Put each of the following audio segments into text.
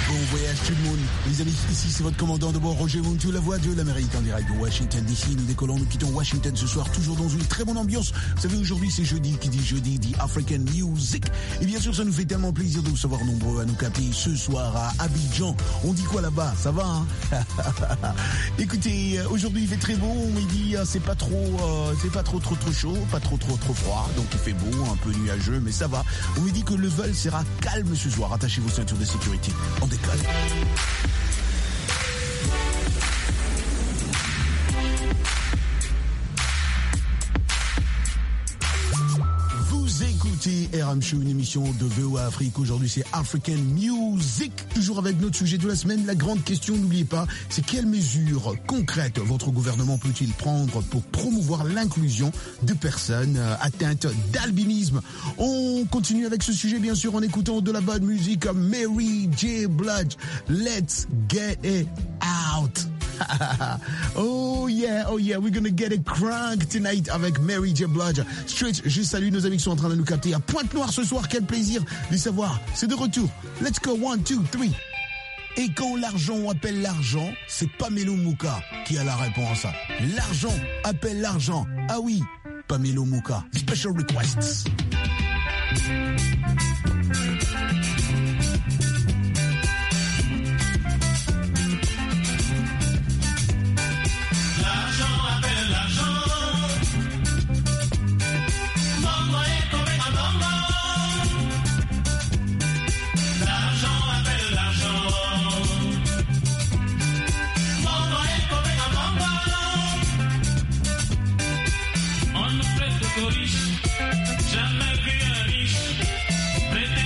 Bon voyage tout le monde. Les amis, ici c'est votre commandant de bord, Roger Montu, la voix de l'Amérique en direct de Washington DC. Nous décollons, nous quittons Washington ce soir, toujours dans une très bonne ambiance. Vous savez, aujourd'hui c'est jeudi, qui dit jeudi dit African Music. Et bien sûr, ça nous fait tellement plaisir de vous savoir nombreux à nous capter ce soir à Abidjan. On dit quoi là-bas? Ça va, hein? Écoutez, aujourd'hui il fait très beau, on dit c'est pas trop trop chaud, pas trop froid, donc il fait beau, un peu nuageux, mais ça va. On me dit que le vol sera calme ce soir. Attachez vos ceintures de sécurité. On décolle. Vous écoutez RM Show, une émission de VOA Afrique. Aujourd'hui, c'est African Music. Toujours avec notre sujet de la semaine. La grande question, n'oubliez pas, c'est quelles mesures concrètes votre gouvernement peut-il prendre pour promouvoir l'inclusion de personnes atteintes d'albinisme. On continue avec ce sujet, bien sûr, en écoutant de la bonne musique comme Mary J. Blige. Let's get it out. Oh yeah, we're gonna get it crunk tonight avec Mary J. Blige. Stretch, je salue nos amis qui sont en train de nous capter à Pointe-Noire ce soir. Quel plaisir de savoir, c'est de retour. Let's go, 1, 2, 3. Et quand l'argent appelle l'argent, c'est Pamelo Mouka qui a la réponse. L'argent appelle l'argent. Ah oui, Pamelo Mouka. Special requests. Jamais vu un riche.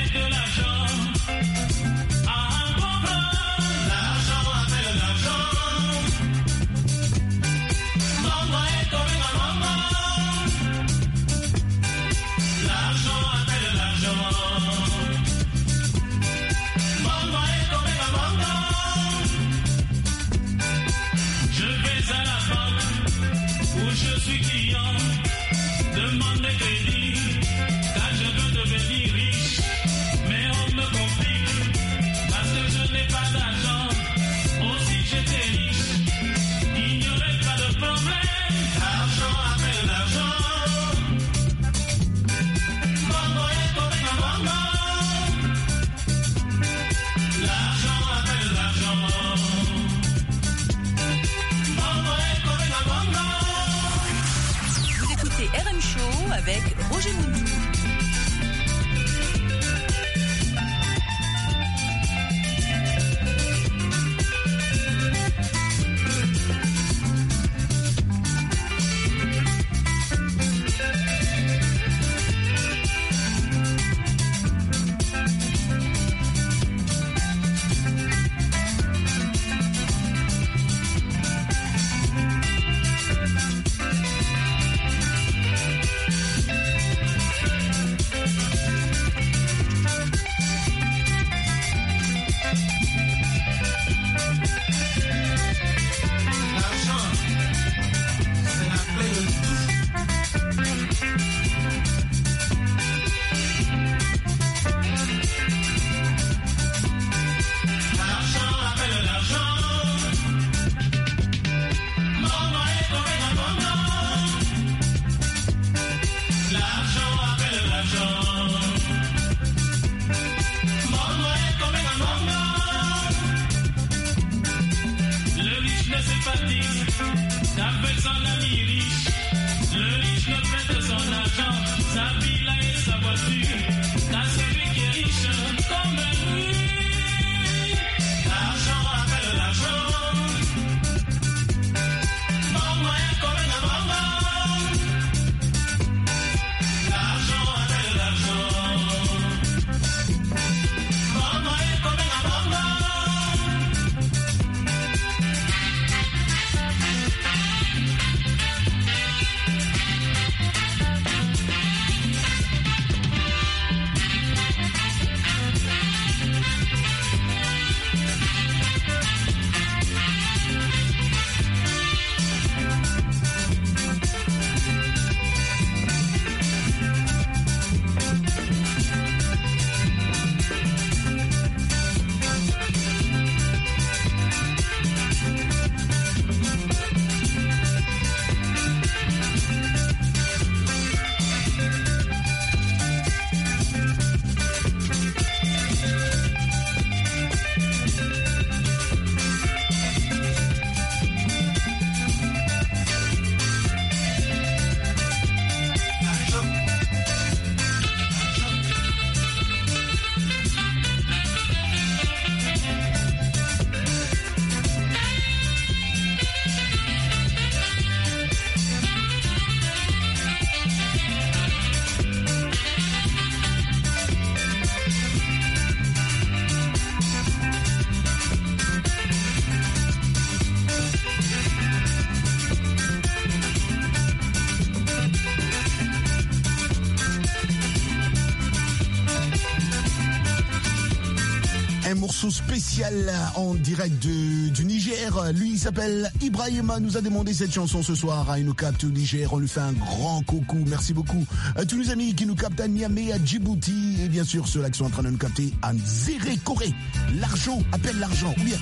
morceau spécial en direct du Niger. Lui, il s'appelle Ibrahima, nous a demandé cette chanson ce soir. Il nous capte au Niger, on lui fait un grand coucou. Merci beaucoup à tous nos amis qui nous captent à Niamey, à Djibouti et bien sûr ceux-là qui sont en train de nous capter à Nzéré, Corée. L'argent, appelle l'argent, ou bien...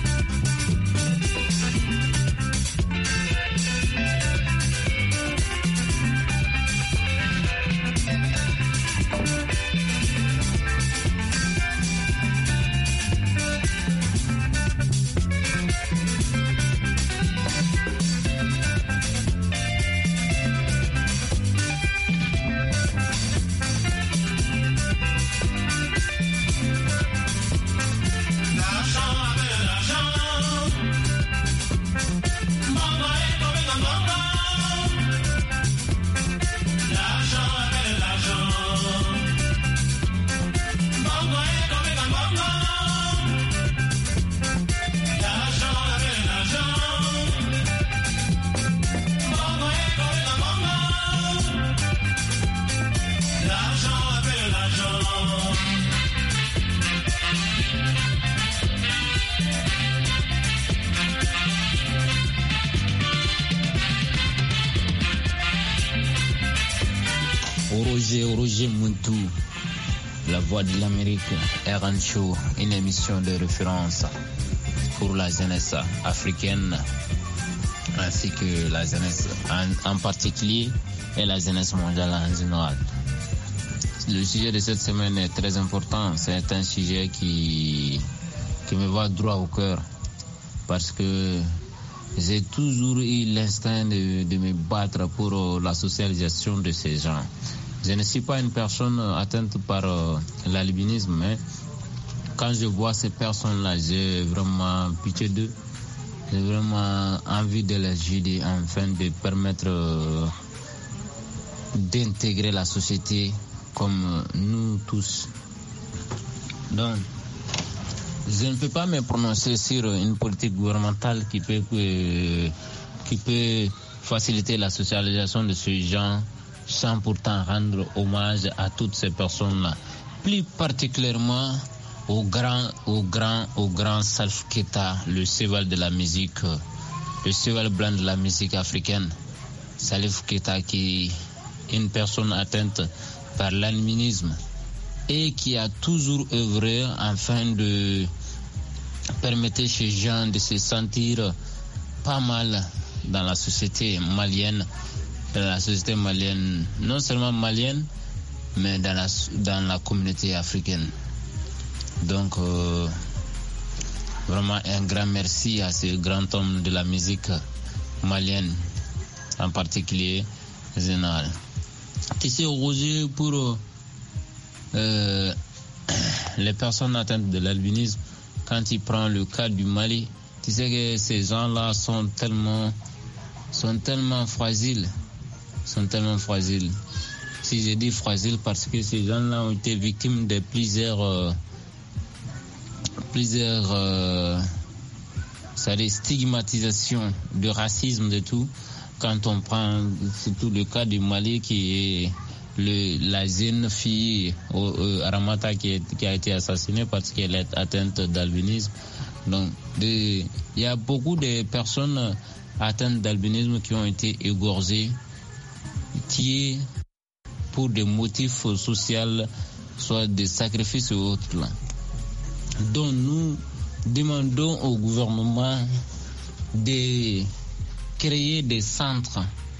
Roger Muntu, la voix de l'Amérique, RN Show, une émission de référence pour la jeunesse africaine ainsi que la jeunesse en particulier et la jeunesse mondiale en général. Le sujet de cette semaine est très important, c'est un sujet qui me va droit au cœur parce que j'ai toujours eu l'instinct de me battre pour la socialisation de ces gens. Je ne suis pas une personne atteinte par l'albinisme, mais quand je vois ces personnes-là, j'ai vraiment pitié d'eux. J'ai vraiment envie de les aider afin de permettre d'intégrer la société comme nous tous. Donc, je ne peux pas me prononcer sur une politique gouvernementale qui peut faciliter la socialisation de ces gens sans pourtant rendre hommage à toutes ces personnes-là. Plus particulièrement au grand Salif Keita, le cheval de la musique, le cheval blanc de la musique africaine. Salif Keita qui est une personne atteinte par l'albinisme et qui a toujours œuvré afin de permettre ces gens de se sentir pas mal dans la société malienne. La société malienne, non seulement malienne, mais dans la communauté africaine. Donc, vraiment un grand merci à ce grand homme de la musique malienne, en particulier général. Tu sais, Roger, pour les personnes atteintes de l'albinisme, quand il prend le cas du Mali, tu sais que ces gens-là sont tellement fragiles. Si je dis fragile parce que ces gens-là ont été victimes de plusieurs stigmatisations, de racisme, de tout. Quand on prend surtout le cas du Mali qui est la jeune fille Aramata qui a été assassinée parce qu'elle est atteinte d'albinisme. Donc il y a beaucoup de personnes atteintes d'albinisme qui ont été égorgées, tués pour des motifs sociaux, soit des sacrifices ou autres. Donc nous demandons au gouvernement de créer des centres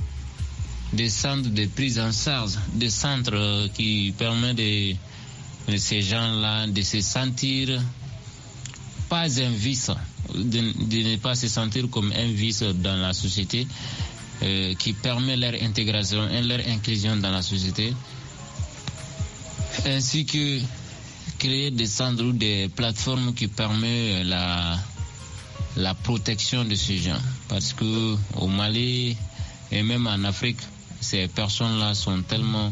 de prise en charge, des centres qui permettent de ces gens-là de se sentir pas un vice, de ne pas se sentir comme un vice dans la société, qui permet leur intégration et leur inclusion dans la société, ainsi que créer des centres ou des plateformes qui permettent la protection de ces gens. Parce que au Mali et même en Afrique, ces personnes-là sont tellement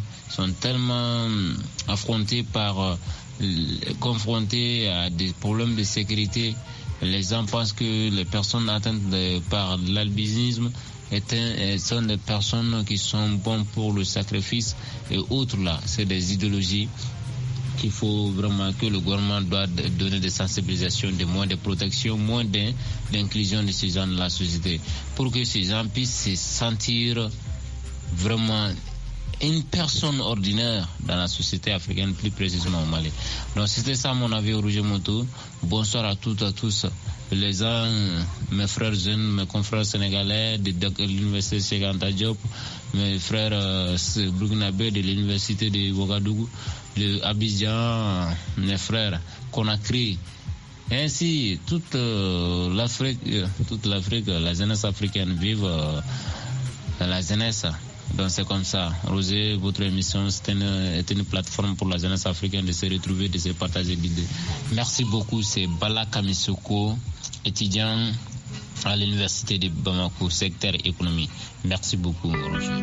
confrontées à des problèmes de sécurité. Les gens pensent que les personnes atteintes par l'albinisme sont des personnes qui sont bonnes pour le sacrifice et autres là. C'est des idéologies. qu'il faut vraiment que le gouvernement doit donner des sensibilisations, des moyens de protection, moins d'inclusion de ces gens dans la société, pour que ces gens puissent se sentir vraiment une personne ordinaire dans la société africaine, plus précisément au Mali. Donc c'était ça mon avis, Roger Moto. Bonsoir à toutes et à tous. Les gens, mes frères jeunes, mes confrères sénégalais de l'université Cheikh Anta Diop, mes frères burkinabés de l'université de Ouagadougou, de Abidjan, mes frères Conakry. Ainsi, toute l'Afrique, la jeunesse africaine vive la jeunesse. Donc c'est comme ça. Roger, votre émission est une plateforme pour la jeunesse africaine de se retrouver, de se partager l'idée. Merci beaucoup. C'est Bala Kamisoko, étudiant à l'université de Bamako, secteur économie. Merci beaucoup, Roger.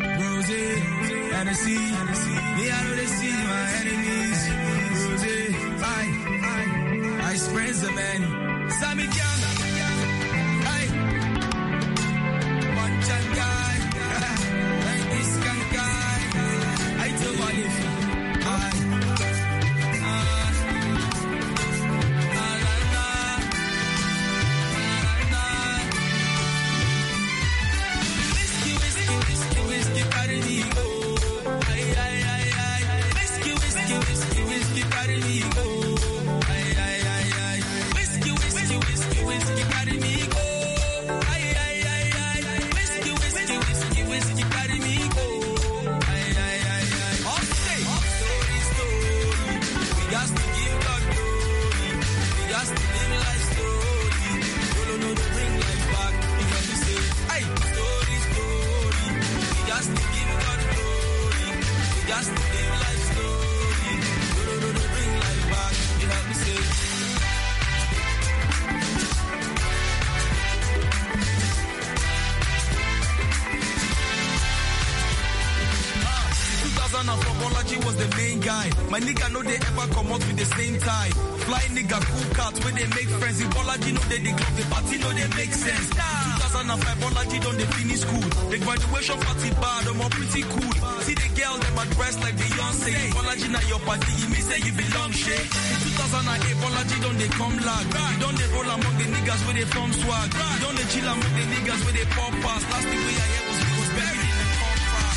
My nigga know they ever come out with the same time. Fly nigga, cool cats when they make friends. The Bolaji know they club, the party know they make sense. 2005 Bolaji don't they finish school. The graduation party bad, I'm all pretty cool. See the girl, them are dressed like Beyonce. Bolaji na your party, you may say you belong shit. In 2008 Bolaji don't they come lag. Don't they roll among the niggas where they from swag. Don't they chill among the niggas where they pop past. Last thing we I hear was buried in the contract.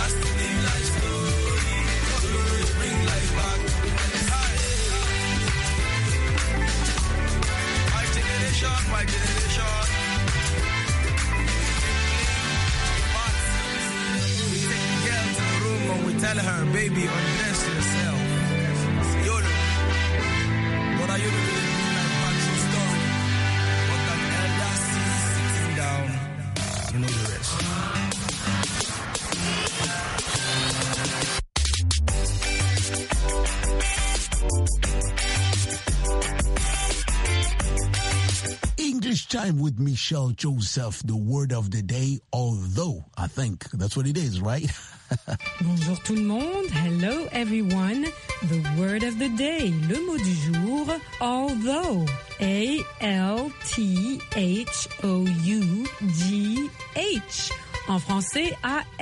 Destiny life story. Bring life back. My generation, my generation. But we take the girl to the room and we tell her, baby, undress yourself. YOLO. What are you doing? Like Patrick's story. What an elder sees sitting down. You know the rest. English time with Michelle Joseph, the word of the day, although, I think that's what it is, right? Bonjour tout le monde. Hello everyone. The word of the day, le mot du jour, although. A-L-T-H-O-U-G-H. En français,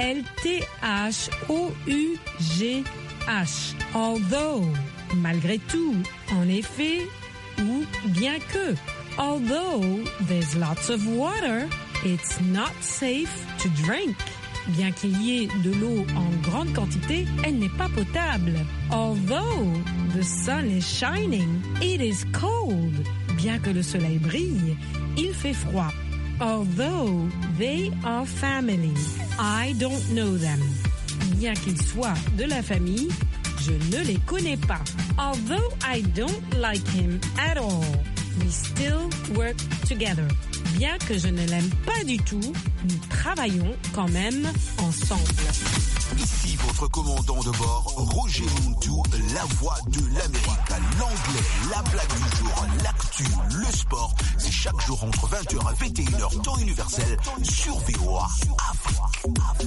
A-L-T-H-O-U-G-H. Although. Malgré tout. En effet. Ou bien que. Although there's lots of water, it's not safe to drink. Bien qu'il y ait de l'eau en grande quantité, elle n'est pas potable. Although the sun is shining, it is cold. Bien que le soleil brille, il fait froid. Although they are family, I don't know them. Bien qu'ils soient de la famille, je ne les connais pas. Although I don't like him at all, we still work together. Bien que je ne l'aime pas du tout, nous travaillons quand même ensemble. Ici votre commandant de bord, Roger Muntou, la voix de l'Amérique. L'anglais, la blague du jour, l'actu, le sport. C'est chaque jour entre 20h et 21h, temps universel, sur VOA Afrique.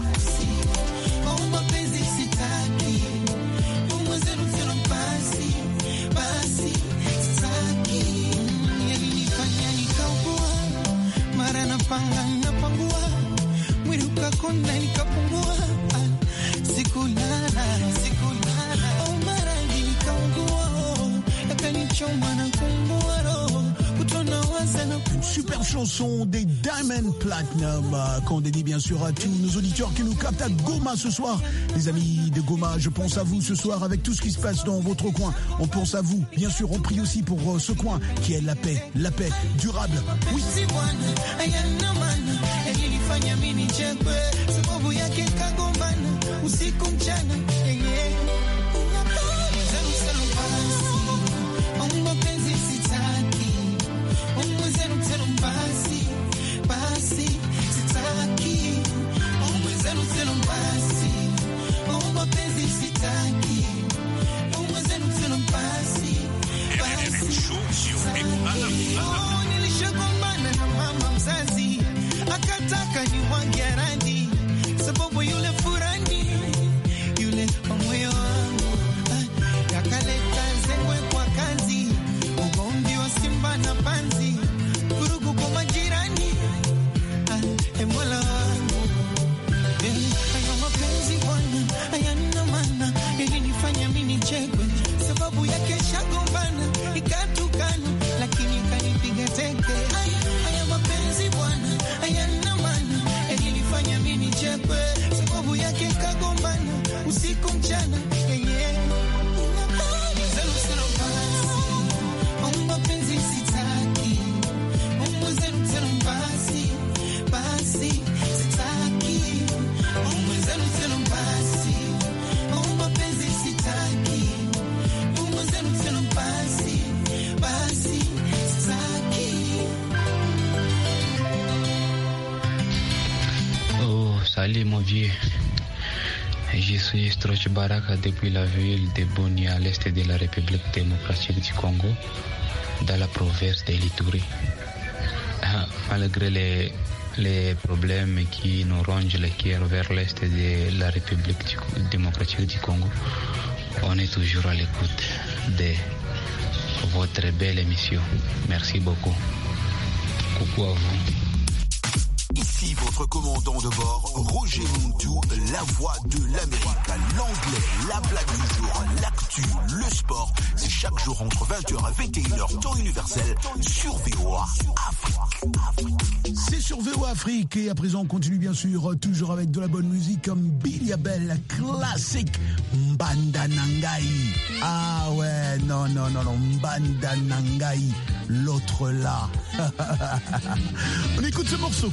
Napangua mwili ukakonda nikapungua, sikulala marangi nikaungua, yakanichoma na kuungua roho kutona waza na Une super chanson des Diamond Platinum qu'on dédie bien sûr à tous nos auditeurs qui nous captent à Goma ce soir. Les amis de Goma, je pense à vous ce soir avec tout ce qui se passe dans votre coin. On pense à vous. Bien sûr, on prie aussi pour ce coin qui est la paix durable. Oui. Nilishagombana na mama mzazi akataka nimwange rangi, sababu yule furani yule moyo wangu yakaleta zengwe kwa kazi, ugomvi wa Simba na Panzi, vurugu kwa majirani. Mola wangu hayo mapenzi bwana hayana maana, yalinifanya mimi nichekwe, sababu yake shagombana ikatukana, lakini kanipiga teke. Haya mapenzi bwana hayana maana, yalinifanya mimi nichekwe, sababu yake kagombana usiku mchana. Mapenzi sitaki, basi sitaki, mapenzi sitaki, basi sitaki. Oh, salut mon vieux. Je suis Stroch Baraka depuis la ville de Boni à l'est de la République démocratique du Congo, dans la province de l'Ituri. Malgré les problèmes qui nous rongent le cœur vers l'est de la République démocratique du Congo, on est toujours à l'écoute de votre belle émission. Merci beaucoup. Coucou à vous. Ici Ici votre commandant de bord, Roger Montou, la voix de l'Amérique. L'anglais, la blague du jour, l'actu, le sport, c'est chaque jour entre 20h et 21h, temps universel, sur VOA Afrique. C'est sur VOA Afrique et à présent on continue bien sûr toujours avec de la bonne musique comme Billy Abel, la classique Mbanda Nangai. Ah ouais, non, Mbanda Nangai, l'autre là. On écoute ce morceau.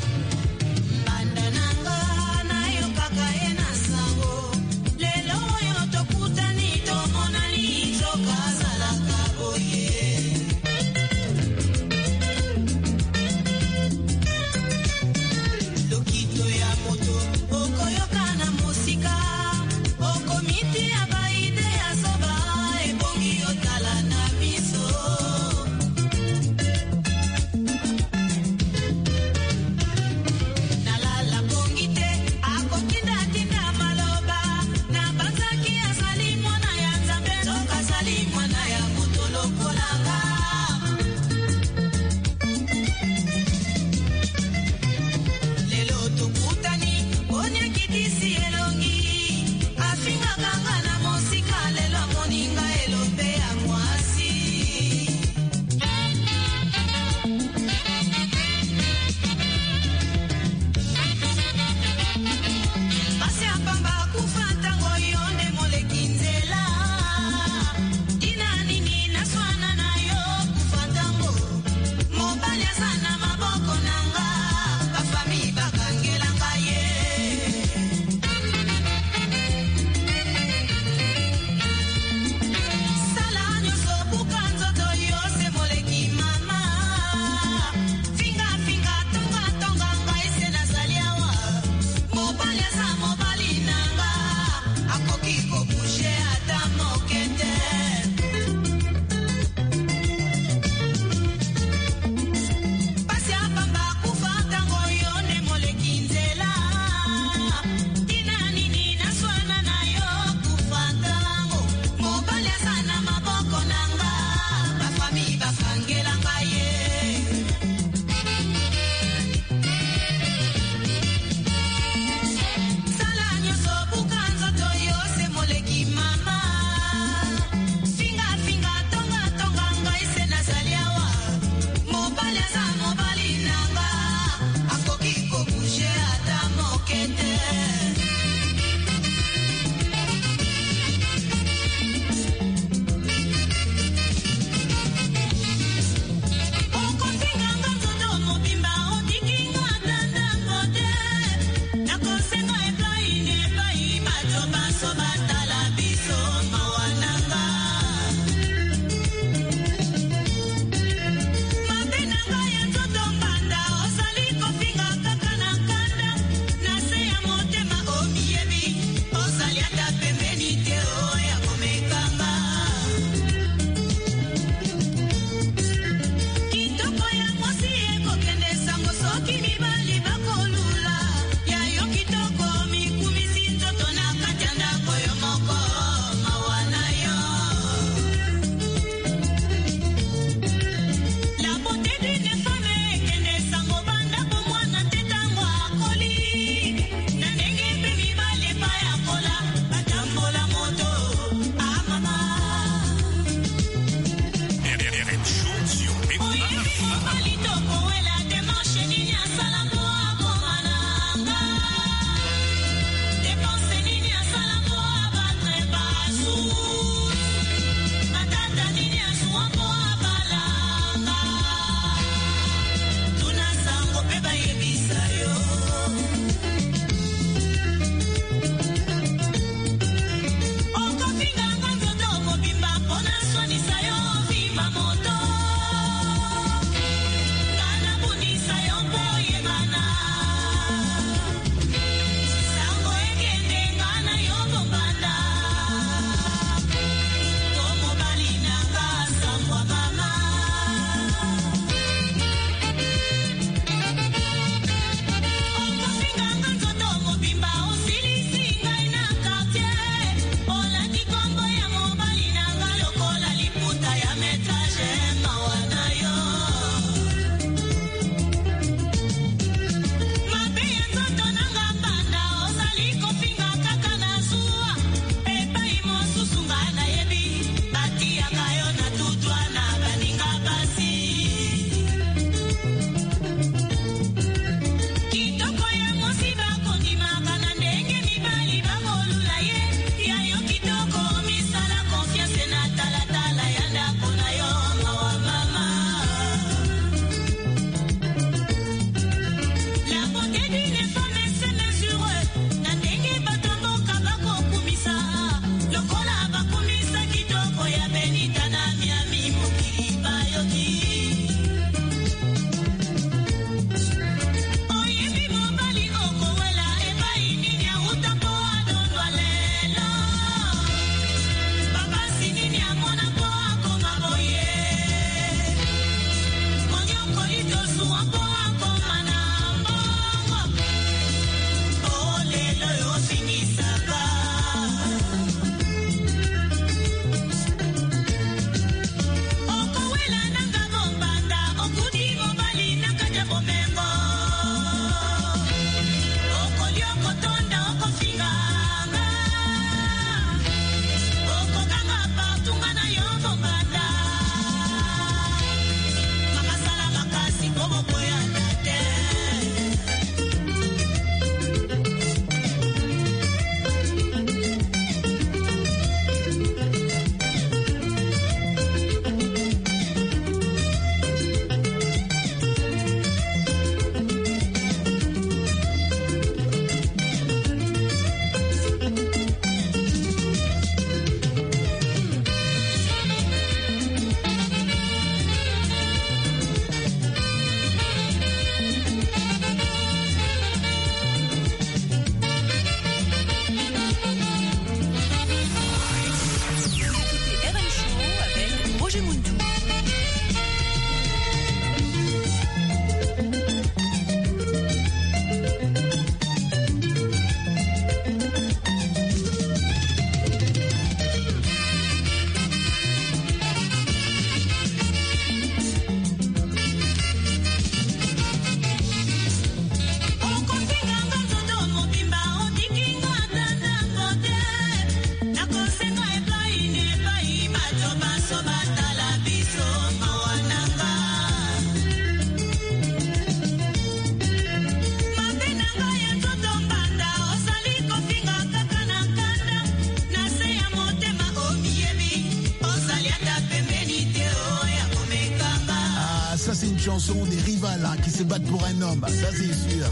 chanson des rivales qui se battent pour un homme, ça c'est sûr.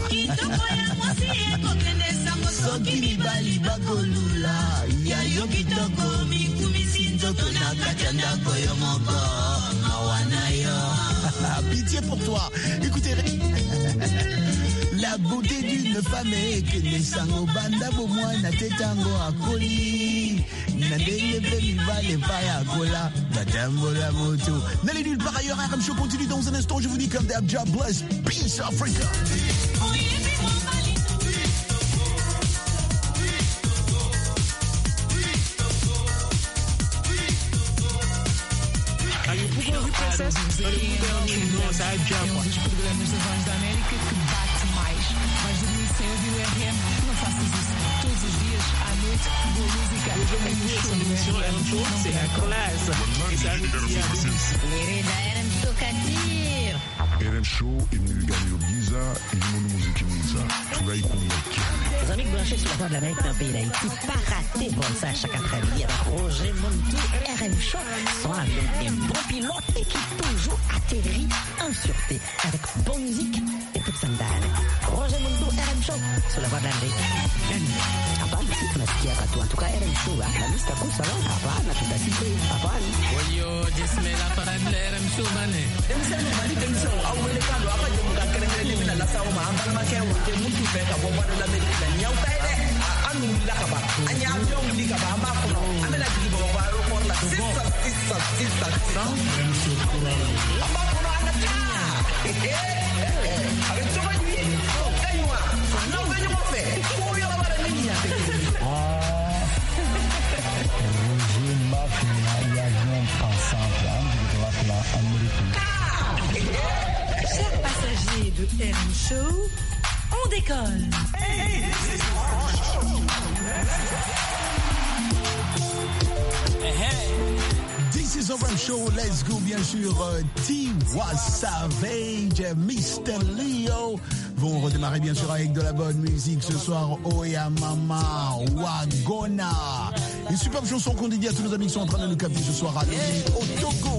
Soki bali bagolula, ya yo kitoko mikumi sinzoto na kachanda koyo moko mawana yo. Pitié pour toi. Écoutez, la beauté d'une femme est que les sango banda bomoi na tetango akoli. N'allez pas à Gola, Batambola Moto. N'allez nulle part ailleurs, RM Show continue dans un instant. Je vous dis comme d'hab, God bless, peace Africa. Um dos programas da Voz da América que bate mais. Vais dormir sem ouvir o RM? Não faças isso. Todos os dias, à noite, boa música. C'est la classe. RM Show imniliganyo byiza irimo n'umuziki mwiza turayikunda. Les amis branchés sur la Voix de l'Amérique dans le pays d'Haïti, pas raté bon ça chaque après-midi avec Roger Montou, RM Show, sont avec des bons pilotes et qui toujours atterrit en sûreté avec bonne musique et toute sandale. Roger Montou, RM Show, sur la Voix de l'Amérique. Hapana, si tunasikia watu watuka RM Show, la mista kusa wala, hapana, tutasikia, hapana. Wayo, jismela parable RM Show bane. Demsenu bali demsenu, awele kando, apa jemuka kerengere mina la sawo ma ambala makewa, te mutu feka Voix de l'Amérique. Nyau taide, anu lakaba, anya avion likaba, amakono, amela jibo wa aeroport la sisa. Amakono anata. Avec tout le monde, kaiwa, non venez me faire. Pour y avoir la ligne à Roger Mafia, l'avion passant, Chers passagers de RM Show, on décolle. This is RM Show, let's go bien sûr. Tiwa Savage, Mr. Leo vont redémarrer bien sûr avec de la bonne musique ce soir. Oya Mama, Wagona. Une superbe chanson qu'on dédie à tous nos amis qui sont en train de nous capter ce soir à Lomé, au Togo.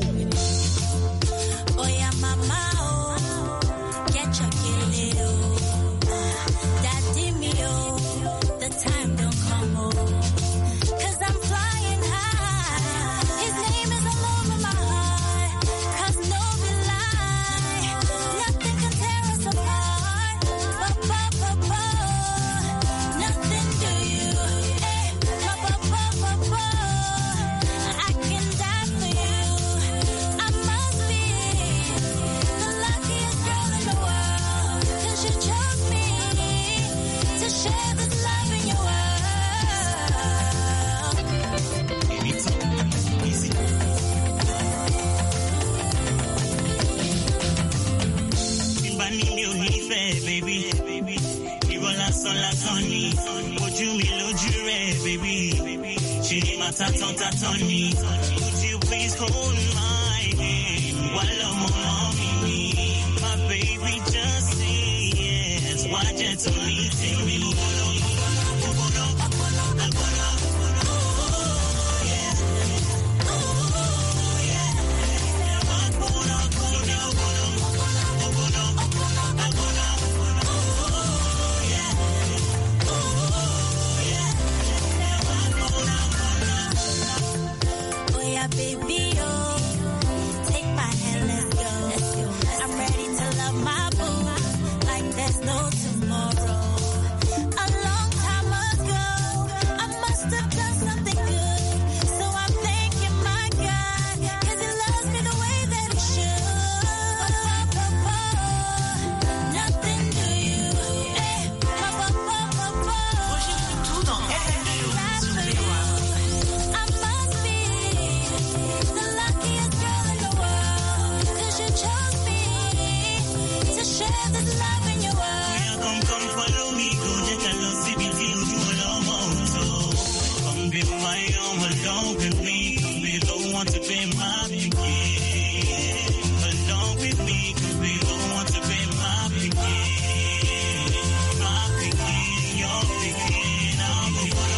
Oya Mama, oh, get your kid, oh. Daddy me, oh, the time don't come, oh. 'Cause I'm flying high. His name is all over my heart. 'Cause no lie, nothing can tear us apart. Nothing do you, I can die for you. I must be the luckiest girl in the world. 'Cause you chose me to share this love in your world. Baby, ìwọ lásán lásán ni, ojú mi lójú rẹ̀, baby, ṣe ni màá tatán ni. Would you please hold my hand while ọmọ mi ni? My baby, just say yes, wá jẹ́ tó ní tèmi. Baby, oh, take my hand, let's go. I'm ready to love my boo like there's no tomorrow. A long time ago, I must have done something good, so I'm thanking my God, 'cause he loves me the way that he should. Nothing do you, Tout dans the luckiest girl in the world, 'cause you chose me to share this love in your world. Come follow me, go check out the CBT, you alone, so come be my own along with me, we don't want to be my begin. Along with me, cause we don't want to be my begin. My begin, your begin, I'll begin.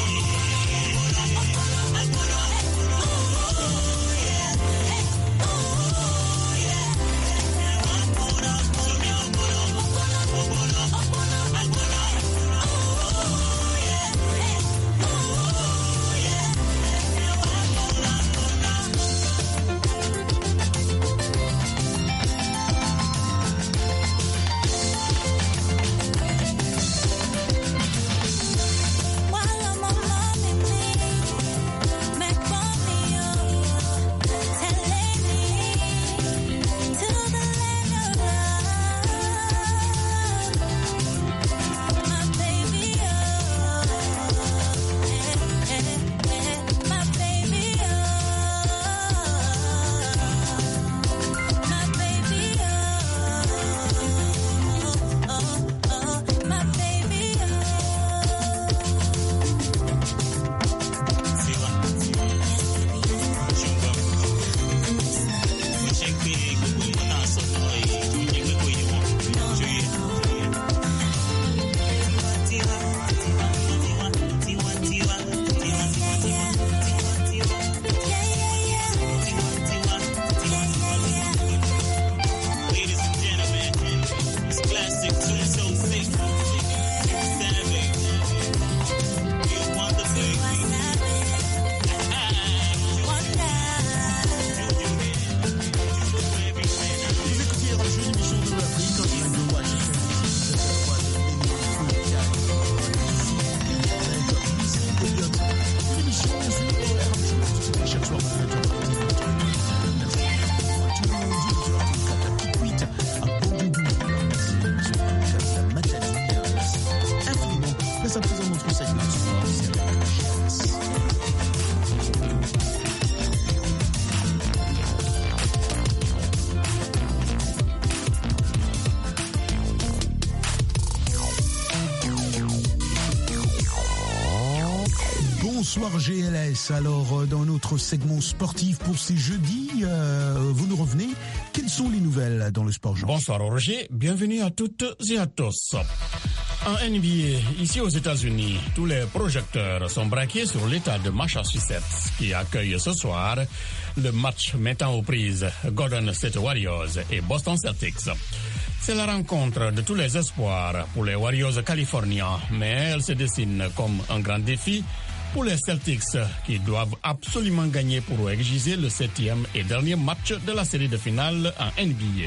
Bonsoir GLS. Alors, dans notre segment sportif pour ces jeudis, vous nous revenez. Quelles sont les nouvelles dans le sport, Jean? Bonsoir Roger, bienvenue à toutes et à tous. En NBA, ici aux États-Unis, tous les projecteurs sont braqués sur l'État de Massachusetts qui accueille ce soir le match mettant aux prises Golden State Warriors et Boston Celtics. C'est la rencontre de tous les espoirs pour les Warriors californiens, mais elle se dessine comme un grand défi pour les Celtics qui doivent absolument gagner pour exiger le 7e et dernier match de la série de finale en NBA.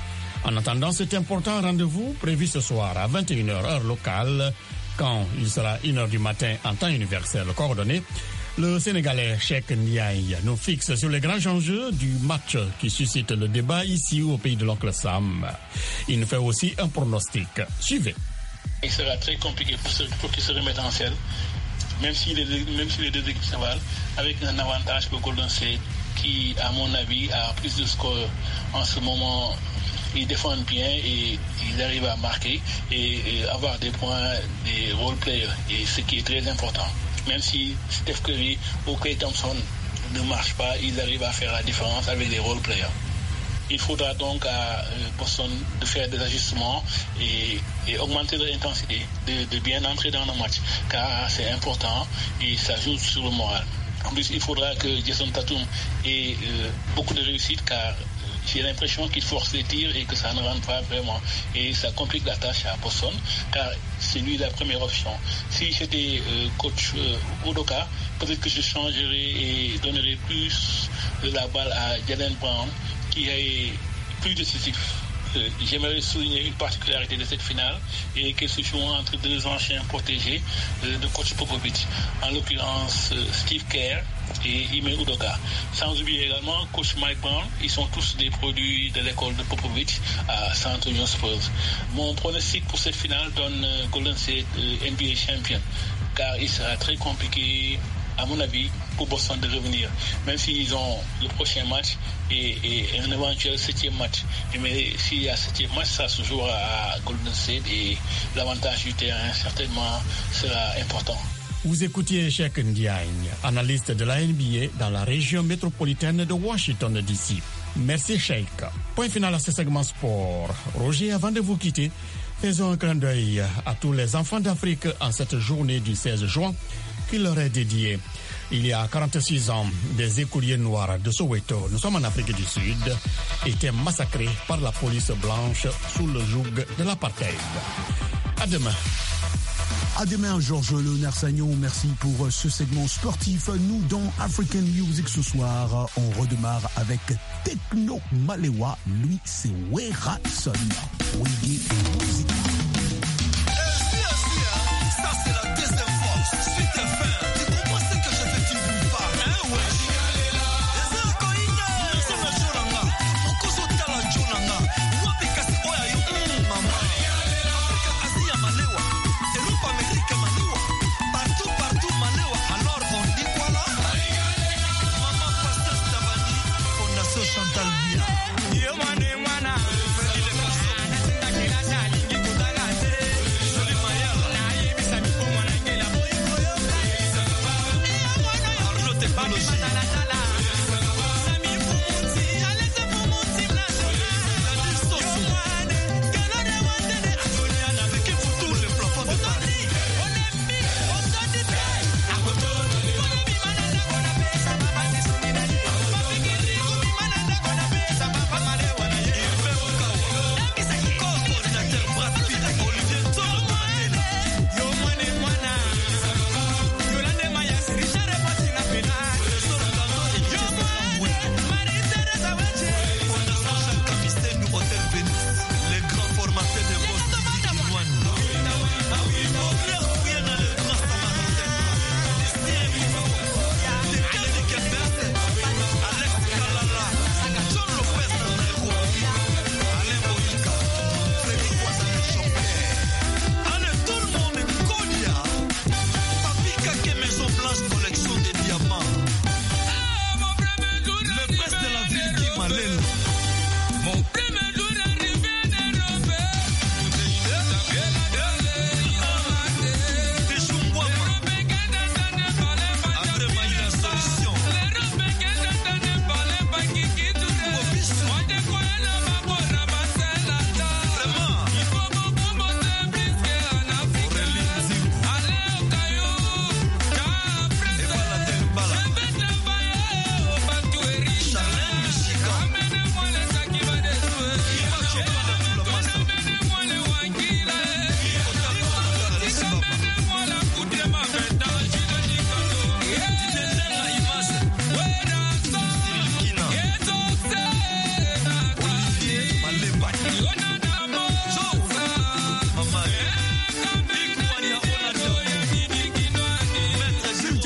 En attendant cet important rendez-vous prévu ce soir à 21h heure locale, quand il sera 1h du matin en temps universel coordonné, le Sénégalais Cheikh Ndiaye nous fixe sur les grands enjeux du match qui suscite le débat ici au pays de l'oncle Sam. Il nous fait aussi un pronostic. Suivez. Il sera très compliqué pour qu'ils se remettent en selle, même si les deux équipes se valent, avec un avantage pour Golden State qui, à mon avis, a plus de score en ce moment. Ils défendent bien et ils arrivent à marquer et avoir des points, des role players, et ce qui est très important. Même si Steph Curry ou Klay Thompson ne marchent pas, ils arrivent à faire la différence avec les role players. Il faudra donc à Boston de faire des ajustements et augmenter leur intensité, de bien entrer dans le match, car c'est important et ça joue sur le moral. En plus, il faudra que Jason Tatum ait beaucoup de réussite, car j'ai l'impression qu'il force les tirs et que ça ne rentre pas vraiment. Et ça complique la tâche à Boston, car c'est lui la première option. Si j'étais coach Udoka, peut-être que je changerais et donnerais plus de la balle à Jaylen Brown, qui est plus décisif. J'aimerais souligner une particularité de cette finale et qu'elle se joue entre deux anciens protégés de coach Popovich, en l'occurrence Steve Kerr et Ime Udoka. Sans oublier également coach Mike Brown. Ils sont tous des produits de l'école de Popovich à San Antonio Spurs. Mon pronostic pour cette finale donne Golden State NBA champion, car il sera très compliqué, à mon avis, pour Boston de revenir, même s'ils ont le prochain match et un éventuel 7e match. Mais s'il y a 7e match, ça se jouera à Golden State et l'avantage du terrain certainement sera important. Vous écoutiez Cheikh Ndiaye, analyste de la NBA dans la région métropolitaine de Washington DC. Merci Cheikh. Point final à ce segment sport. Roger, avant de vous quitter, faisons un clin d'œil à tous les enfants d'Afrique en cette journée du 16 juin qui leur est dédiée. Il y a 46 ans, des écoliers noirs de Soweto, nous sommes en Afrique du Sud, étaient massacrés par la police blanche sous le joug de l'apartheid. À demain. À demain, Georges Léonard Sagnon. Merci pour ce segment sportif. Nous, dans African Music ce soir, on redémarre avec Techno Malewa. Lui, c'est Werason. Reggae Music. Ça, c'est la deuxième fois. Suite et fin. Tu comprends ce que je fais, tu ne bouges pas. Hein, ouais.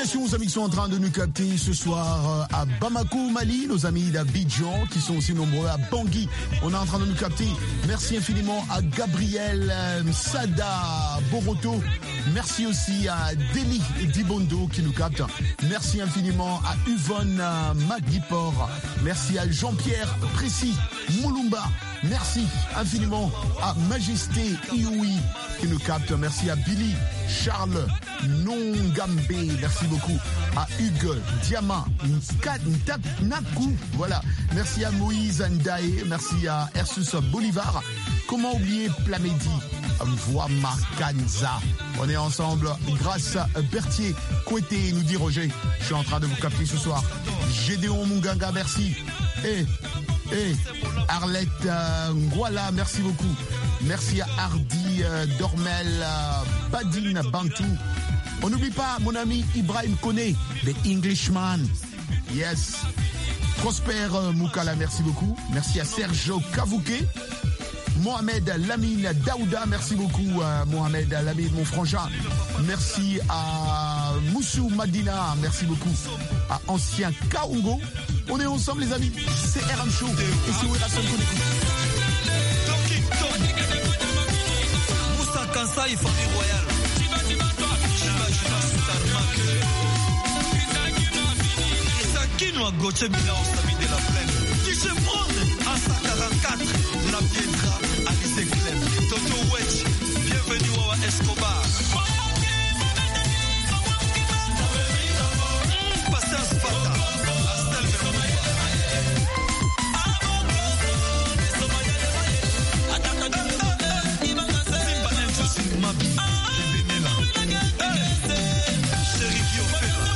Salutations aux amis qui sont en train de nous capter ce soir à Bamako, Mali, nos amis d'Abidjan qui sont aussi nombreux à Bangui. On est en train de nous capter. Merci infiniment à Gabriel Sada Boroto. Merci aussi à Deli Dibondo qui nous capte. Merci infiniment à Yvonne Magdipor. Merci à Jean-Pierre Précy Moulumba. Merci infiniment à Majesté Ioui qui nous capte. Merci à Billy Charles Nongambe. Merci beaucoup à Hugues Diama Naku. Voilà. Merci à Moïse Ndaye. Merci à Ersus Bolivar. Comment oublier Plamedi Voix Makanza. On est ensemble grâce à Berthier Kouété, nous dit Roger. Je suis en train de vous capter ce soir. Gédéon Munganga, merci. Arlette Ngwala, merci beaucoup. Merci à Hardy Dormel Badine Bantou. On n'oublie pas mon ami Ibrahim Kone, the Englishman. Yes. Prosper Moukala, merci beaucoup. Merci à Sergio Kavouké. Mohamed Lamine Daouda, merci beaucoup Mohamed Lamine, mon frangin. Merci à Moussou Madina, merci beaucoup. À Ancien Kaungo. On est ensemble les amis, c'est RM Show. Et c'est Werason qu'on écoute. Moussa Kansai, famille royale. Kinwa Goche Bila Osabi de la Plaine. Tiche Bronze, Asa 44, La Piedra, Alice Clem, Toto Wedge, bienvenue à Escobar. Patience Fata, Astel Simba Infos Mabi, Benela, Chéri Kiofela.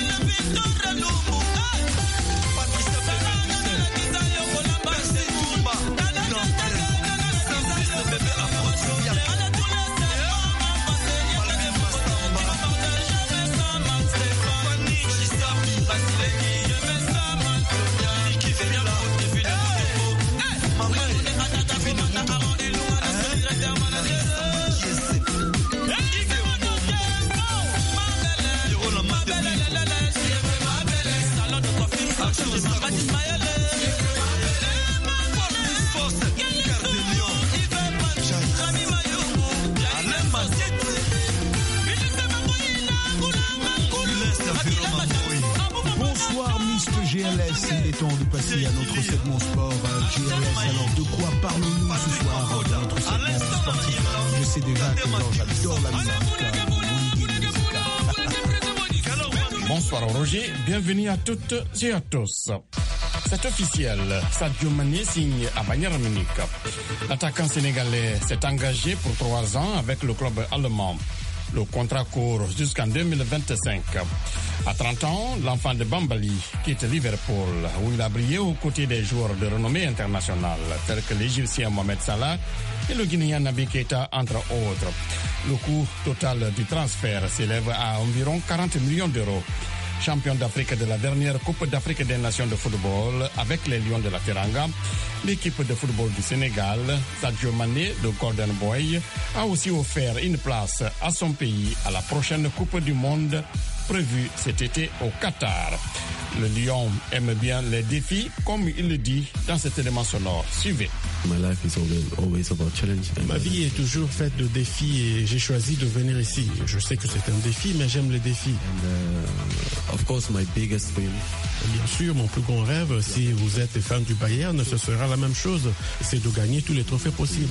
Bonsoir Mr GLS, il est temps de passer à notre segment sport GLS. Alors de quoi parlons-nous ce soir dans notre segment sportif? Je sais déjà que j'adore la musique. Bonsoir Roger, bienvenue à toutes et à tous. C'est officiel, Sadio Mané signe à Bayern Munich. L'attaquant sénégalais s'est engagé pour 3 ans avec le club allemand. Le contrat court jusqu'en 2025. À 30 ans, l'enfant de Bambali quitte Liverpool, où il a brillé aux côtés des joueurs de renommée internationale, tels que l'Égyptien Mohamed Salah et le Guinéen Naby Keita, entre autres. Le coût total du transfert s'élève à environ 40 millions d'euros. Champion d'Afrique de la dernière Coupe d'Afrique des Nations de football avec les Lions de la Teranga, l'équipe de football du Sénégal, Sadio Mané, le Golden Boy, a aussi offert une place à son pays à la prochaine Coupe du Monde prévue cet été au Qatar. Le Lion aime bien les défis, comme il le dit dans cet élément sonore. Suivez. Ma vie est toujours faite de défis et j'ai choisi de venir ici. Je sais que c'est un défi, mais j'aime les défis. Bien sûr, mon plus grand rêve, si vous êtes fan du Bayern, ce sera la même chose. C'est de gagner tous les trophées possibles.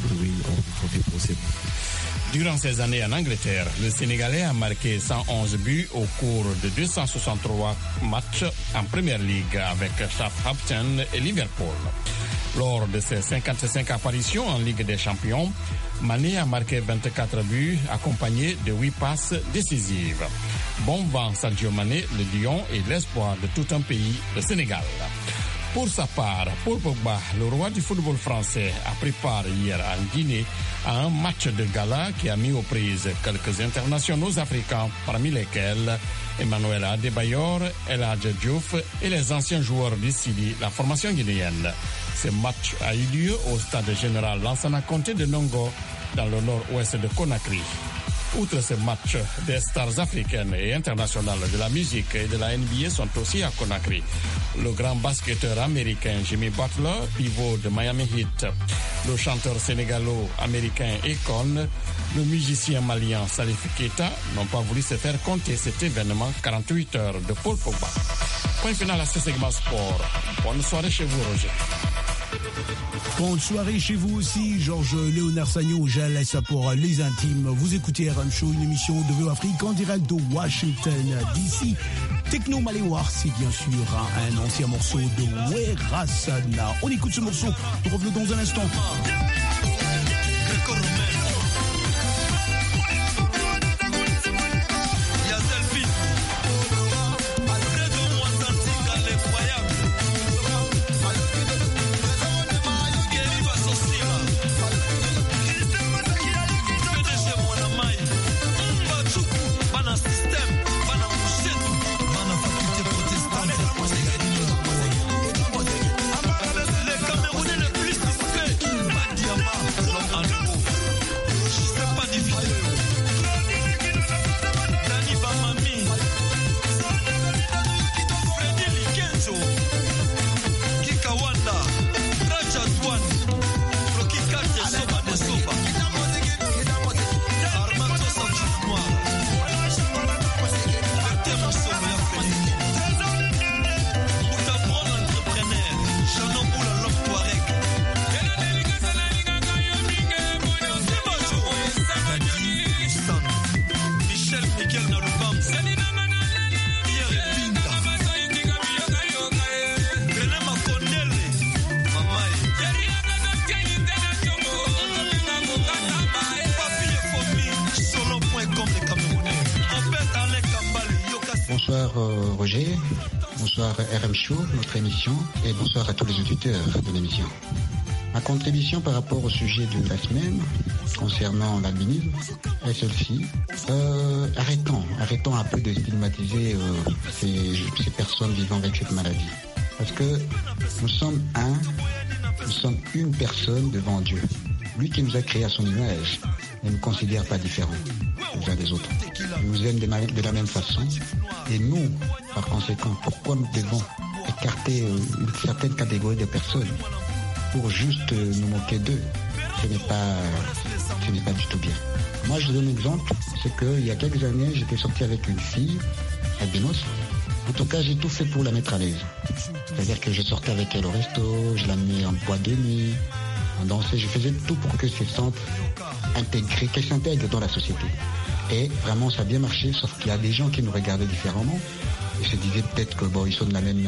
Durant ces années en Angleterre, le Sénégalais a marqué 111 buts au cours de 263 matchs en Premier League avec Southampton et Liverpool. Lors de ses 55 apparitions en Ligue des Champions, Mané a marqué 24 buts accompagnés de 8 passes décisives. Bon vent Sadio Mané, le Lion et l'espoir de tout un pays, le Sénégal. Pour sa part, Paul Pogba, le roi du football français, a pris part hier en Guinée à un match de gala qui a mis aux prises quelques internationaux africains, parmi lesquels Emmanuel Adebayor, El Hadji Diouf et les anciens joueurs du Sidi, la formation guinéenne. Ce match a eu lieu au stade général Lansana Conté de Nongo, dans le nord-ouest de Conakry. Outre ce match, des stars africaines et internationales de la musique et de la NBA sont aussi à Conakry. Le grand basketteur américain Jimmy Butler, pivot de Miami Heat, le chanteur sénégalo-américain Akon, le musicien malien Salif Keita n'ont pas voulu se faire compter cet événement 48 heures de Paul Pogba. Point final à ce segment sport. Bonne soirée chez vous, Roger. Bonne soirée chez vous aussi, Georges Léonard Sagnon, je laisse pour les intimes. Vous écoutez RM Show, une émission de VO Afrique en direct de Washington DC. Techno Maléwar, c'est bien sûr un ancien morceau de Werasana. On écoute ce morceau, nous revenons dans un instant. Roger, bonsoir RM Show, notre émission, et bonsoir à tous les auditeurs de l'émission. Ma contribution par rapport au sujet de la semaine concernant l'albinisme est celle-ci. Arrêtons un peu de stigmatiser ces personnes vivant avec cette maladie. Parce que nous sommes une personne devant Dieu. Lui qui nous a créés à son image ne nous considère pas différents les uns des autres. Il nous aime de la même façon. Et nous, par conséquent, pourquoi nous devons écarter une certaine catégorie de personnes pour juste nous moquer d'eux? Ce n'est pas du tout bien. Moi, je donne un exemple, c'est qu'il y a quelques années, j'étais sorti avec une fille, albinos. En tout cas, j'ai tout fait pour la mettre à l'aise. C'est-à-dire que je sortais avec elle au resto, je l'amenais en boîte de nuit, on dansait, je faisais tout pour que se sente intégrée, qu'elle s'intègre dans la société. Et vraiment, ça a bien marché, sauf qu'il y a des gens qui nous regardaient différemment. Ils se disaient peut-être que bon, ils sont de la même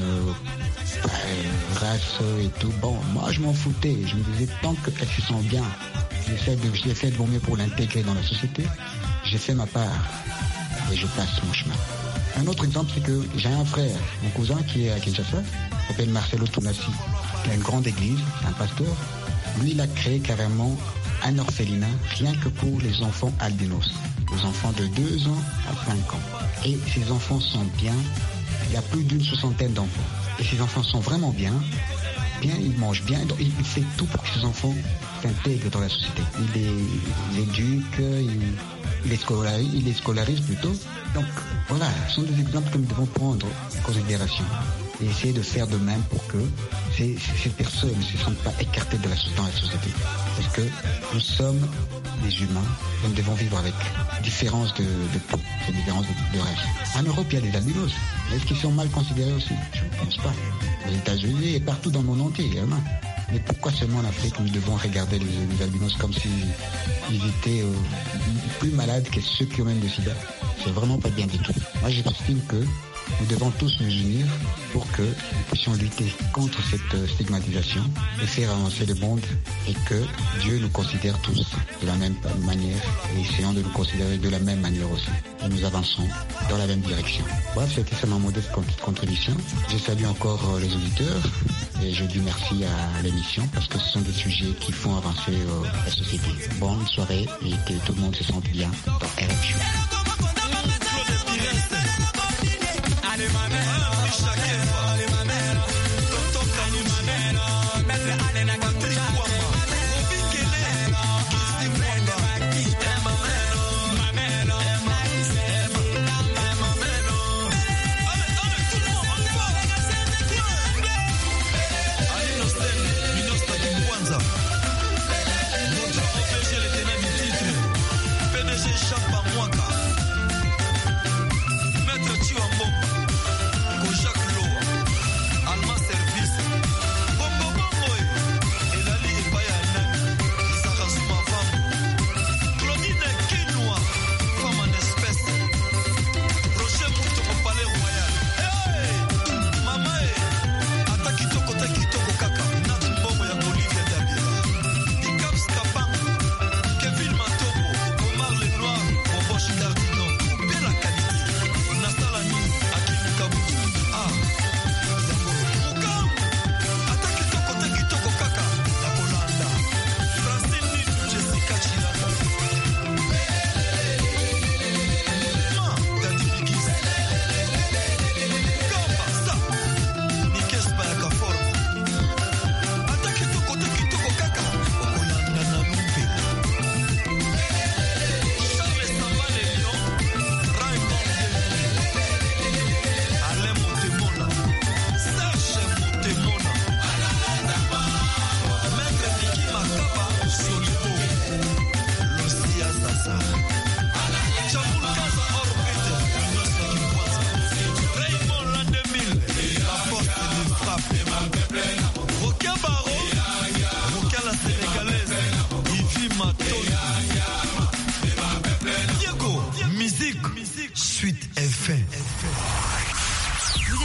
race et tout. Bon, moi, je m'en foutais. Je me disais, tant qu'elle se sent bien, j'ai fait de mon mieux pour l'intégrer dans la société. J'ai fait ma part et je passe mon chemin. Un autre exemple, c'est que j'ai un frère, mon cousin qui est à Kinshasa, il s'appelle Marcelo Tounassi, qui a une grande église, un pasteur. Lui, il a créé carrément un orphelinat rien que pour les enfants albinos, les enfants de 2 ans à 5 ans. Et ces enfants sont bien, il y a plus d'une 60aine d'enfants. Et ces enfants sont vraiment bien, ils mangent bien, donc il fait tout pour que ces enfants s'intègrent dans la société. Il les éduque, il les scolarise plutôt. Donc voilà, ce sont des exemples que nous devons prendre en considération et essayer de faire de même pour que ces personnes ne se sentent pas écartées dans la société. Parce que nous sommes des humains et nous devons vivre avec différence de peau, différence de race. En Europe, il y a des albinos. Est-ce qu'ils sont mal considérés aussi? Je ne pense pas. Aux États-Unis et partout dans le monde entier, il y en a. Mais pourquoi seulement en Afrique nous devons regarder les albinos comme s'ils étaient plus malades que ceux qui ont même le sida? C'est vraiment pas bien du tout. Moi, j'estime que nous devons tous nous unir pour que nous puissions lutter contre cette stigmatisation et faire avancer le monde et que Dieu nous considère tous de la même manière et essayons de nous considérer de la même manière aussi. Et nous avançons dans la même direction. Bref, c'était ça ma modeste contribution. Je salue encore les auditeurs et je dis merci à l'émission parce que ce sont des sujets qui font avancer la société. Bonne soirée et que tout le monde se sente bien dans RFU.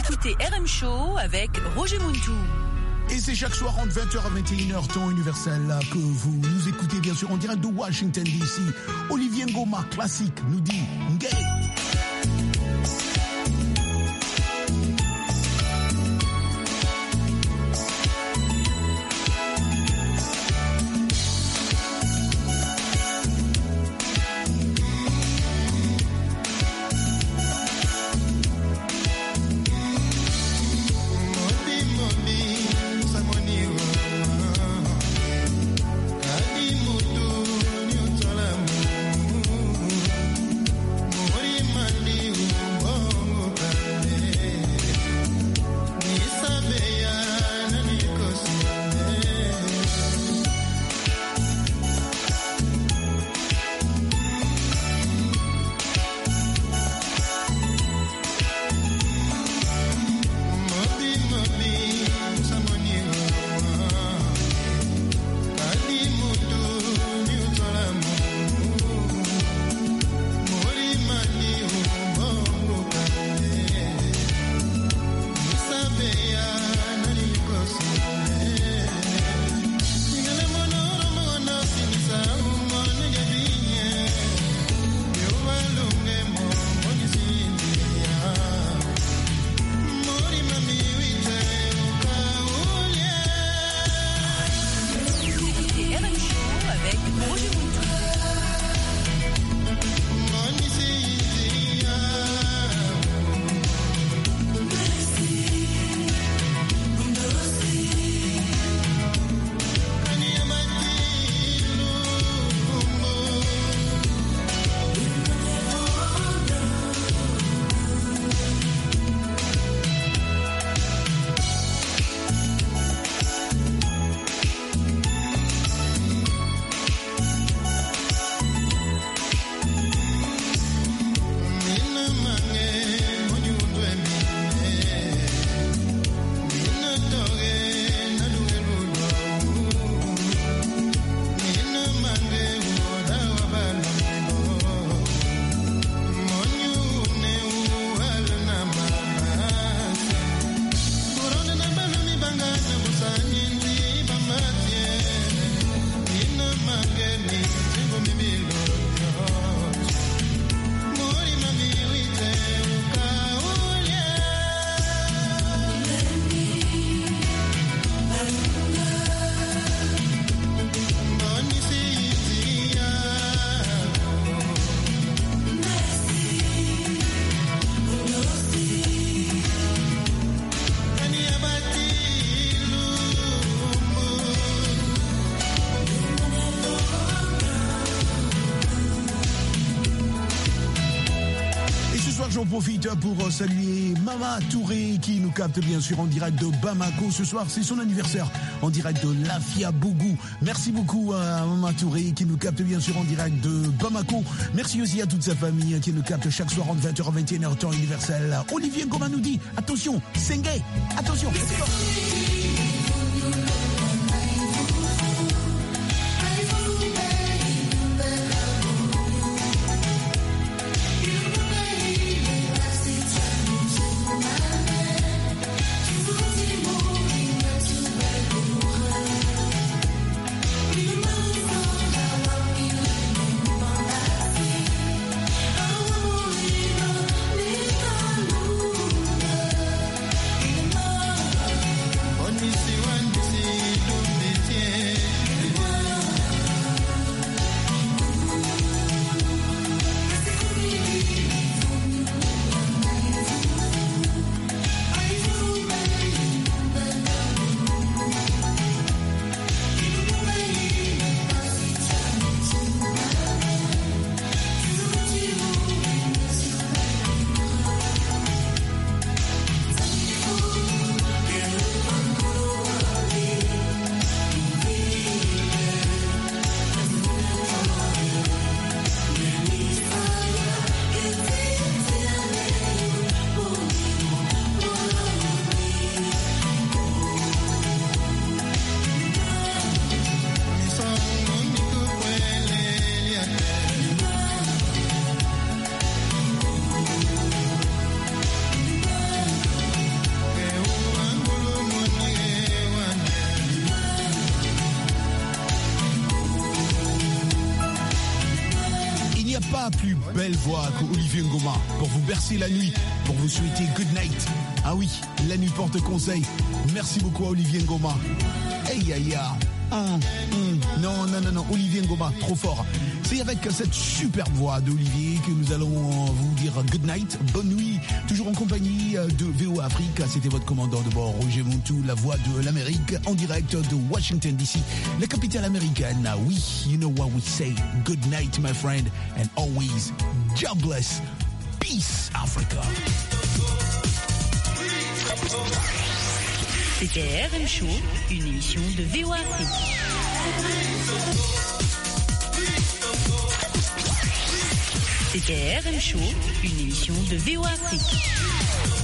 écoutez RM Show avec Roger Muntou. Et c'est chaque soir entre 20h à 21h, temps universel, là, que vous nous écoutez bien sûr en direct de Washington DC. Olivier Ngoma, classique, nous dit Ngé. J'en profite pour saluer Mama Touré qui nous capte bien sûr en direct de Bamako. Ce soir, c'est son anniversaire en direct de Lafia Bougou. Merci beaucoup à Mama Touré qui nous capte bien sûr en direct de Bamako. Merci aussi à toute sa famille qui nous capte chaque soir entre 20h à 21h temps universel. Olivier Ngoma nous dit, attention, Sengue, attention. One, belle voix qu'Olivier Ngoma pour vous bercer la nuit, pour vous souhaiter good night. Ah oui, la nuit porte conseil. Merci beaucoup à Olivier Ngoma. Aïe aïe aïe. Non, Olivier Ngoma, trop fort. C'est avec cette superbe voix d'Olivier que nous allons vous dire good night, bonne nuit, toujours en compagnie de VOA Afrique. C'était votre commandant de bord, Roger Montou, la voix de l'Amérique, en direct de Washington DC, la capitale américaine. Oui, you know what we say, good night my friend, and always, God bless, peace Africa. C'était RM Show, une émission de VOA Afrique. C'était RM Show, une émission de VOA Afrique.